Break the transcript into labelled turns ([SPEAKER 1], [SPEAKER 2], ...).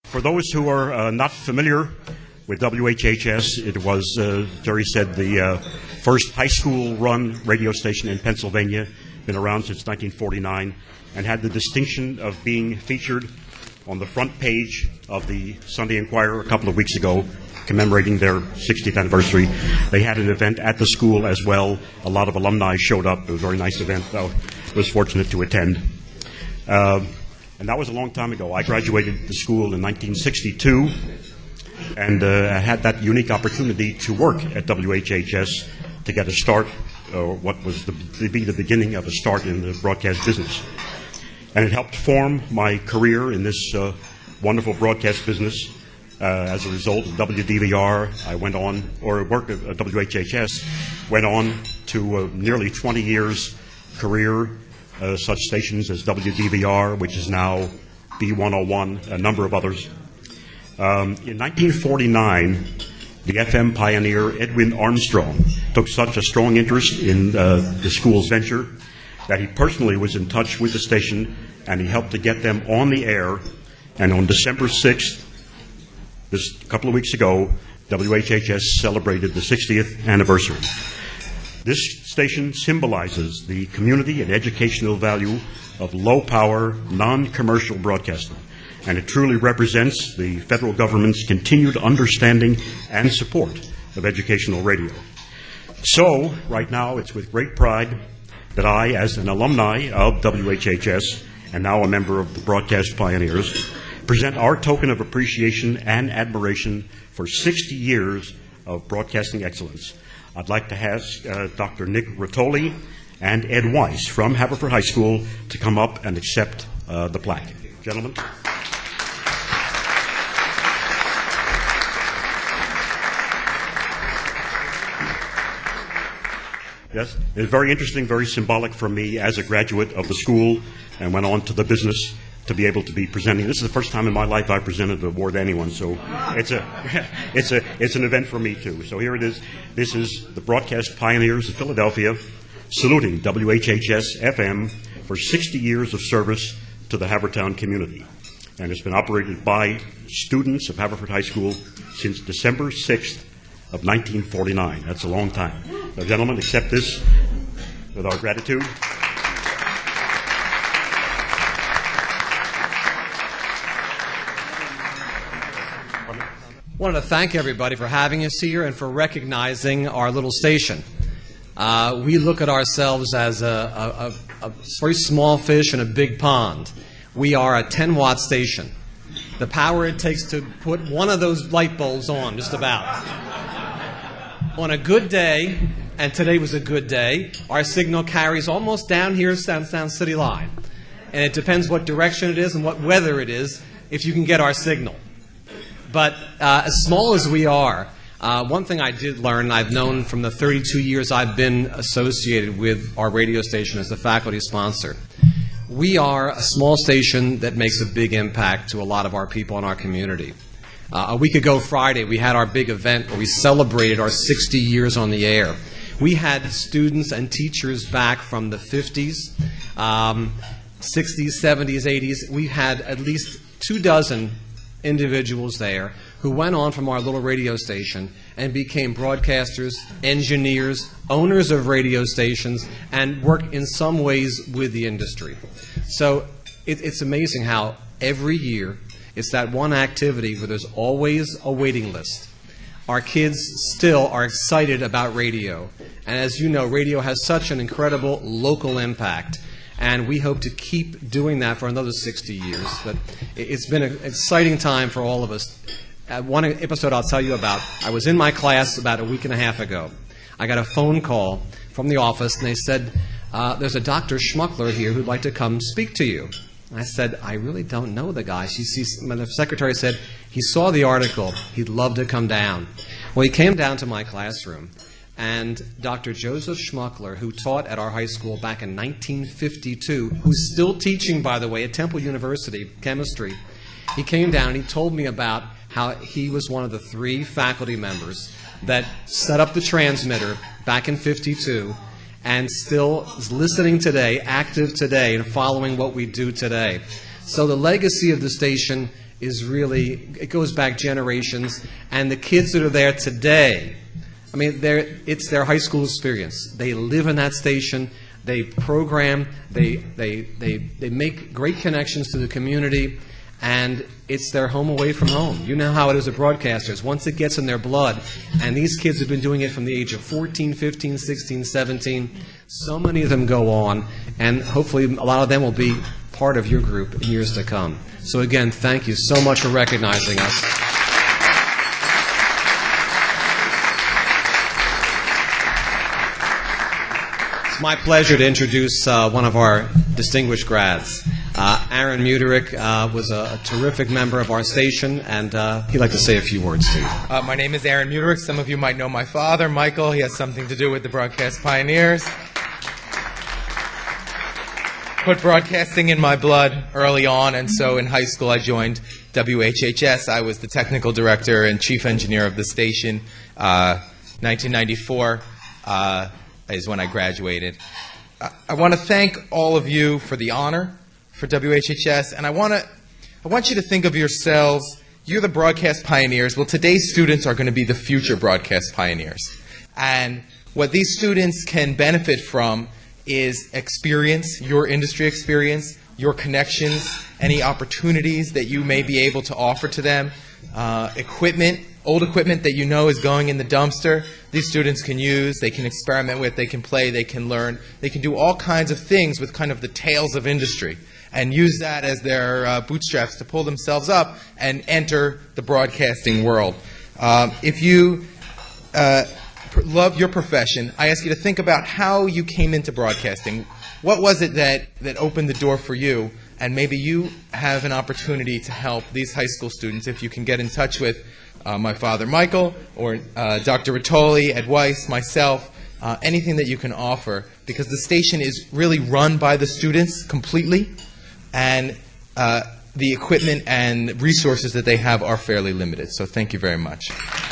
[SPEAKER 1] For those who are not familiar with WHHS, it was, Jerry said, the first high school-run radio station in Pennsylvania, been around since 1949, and had the distinction of being featured on the front page of the Sunday Inquirer a couple of weeks ago, commemorating their 60th anniversary. They had an event at the school as well. A lot of alumni showed up. It was a very nice event. I was fortunate to attend. And that was a long time ago. I graduated the school in 1962, and I had that unique opportunity to work at WHHS to get a start, or what was to be the beginning of a start in the broadcast business. And it helped form my career in this wonderful broadcast business. As a result of WDVR, I went on, or worked at WHHS, went on to nearly 20 years career, such stations as WDVR, which is now B101, a number of others. In 1949, the FM pioneer Edwin Armstrong took such a strong interest in the school's venture that he personally was in touch with the station, and he helped to get them on the air. And on December 6th, just a couple of weeks ago, WHHS celebrated the 60th anniversary. This station symbolizes the community and educational value of low-power, non-commercial broadcasting, and it truly represents the federal government's continued understanding and support of educational radio. So, right now, it's with great pride that I, as an alumni of WHHS, and now a member of the Broadcast Pioneers, present our token of appreciation and admiration for 60 years of broadcasting excellence. I'd like to ask Dr. Nick Rotoli and Ed Weiss from Haverford High School to come up and accept the plaque. Gentlemen. Yes, it's very interesting, very symbolic for me as a graduate of the school and went on to the business to be able to be presenting. This is the first time in my life I've presented an award to anyone, so it's an event for me too. So here it is. This is the Broadcast Pioneers of Philadelphia saluting WHHS FM for 60 years of service to the Havertown community. And it's been operated by students of Haverford High School since December 6th of 1949. That's a long time. So gentlemen, accept this with our gratitude.
[SPEAKER 2] I wanted to thank everybody for having us here and for recognizing our little station. We look at ourselves as a very small fish in a big pond. We are a 10-watt station. The power it takes to put one of those light bulbs on, just about. On a good day, and today was a good day, our signal carries almost down here, down City Line. And it depends what direction it is and what weather it is, if you can get our signal. But as small as we are, one thing I did learn, and I've known from the 32 years I've been associated with our radio station as a faculty sponsor, we are a small station that makes a big impact to a lot of our people in our community. A week ago Friday, we had our big event where we celebrated our 60 years on the air. We had students and teachers back from the 50s, 60s, 70s, 80s. We had at least 24 individuals there who went on from our little radio station and became broadcasters, engineers, owners of radio stations, and work in some ways with the industry. So it's amazing how every year it's that one activity where there's always a waiting list. Our kids still are excited about radio. And as you know, radio has such an incredible local impact. And we hope to keep doing that for another 60 years. But it's been an exciting time for all of us. One episode I'll tell you about, I was in my class about a week and a half ago. I got a phone call from the office, and they said, there's a Dr. Schmuckler here who'd like to come speak to you. I said, I really don't know the guy. The secretary said, he saw the article. He'd love to come down. Well, he came down to my classroom. And Dr. Joseph Schmuckler, who taught at our high school back in 1952, who's still teaching, by the way, at Temple University, chemistry, he came down and he told me about how he was one of the 3 faculty members that set up the transmitter back in 52 and still is listening today, active today, and following what we do today. So the legacy of the station is really, it goes back generations, and the kids that are there today, I mean, it's their high school experience. They live in that station, they program, they make great connections to the community, and it's their home away from home. You know how it is with broadcasters. Once it gets in their blood, and these kids have been doing it from the age of 14, 15, 16, 17, so many of them go on, and hopefully a lot of them will be part of your group in years to come. So again, thank you so much for recognizing us. It's my pleasure to introduce one of our distinguished grads. Aaron Muterick was a terrific member of our station, and he'd like to say a few words to you.
[SPEAKER 3] My name is Aaron Muterick. Some of you might know my father, Michael. He has something to do with the Broadcast Pioneers. Put broadcasting in my blood early on, and so in high school I joined WHHS. I was the technical director and chief engineer of the station. 1994 is when I graduated. I want to thank all of you for the honor for WHHS, and I want you to think of yourselves, you're the broadcast pioneers. Well, today's students are going to be the future broadcast pioneers. And what these students can benefit from is experience, your industry experience, your connections, any opportunities that you may be able to offer to them, equipment, old equipment that you know is going in the dumpster. These students can use, they can experiment with, they can play, they can learn, they can do all kinds of things with kind of the tales of industry, and use that as their bootstraps to pull themselves up and enter the broadcasting world. If you love your profession, I ask you to think about how you came into broadcasting. What was it that opened the door for you? And maybe you have an opportunity to help these high school students. If you can get in touch with my father, Michael, or Dr. Rattoli, Ed Weiss, myself, anything that you can offer, because the station is really run by the students completely, and the equipment and resources that they have are fairly limited. So thank you very much.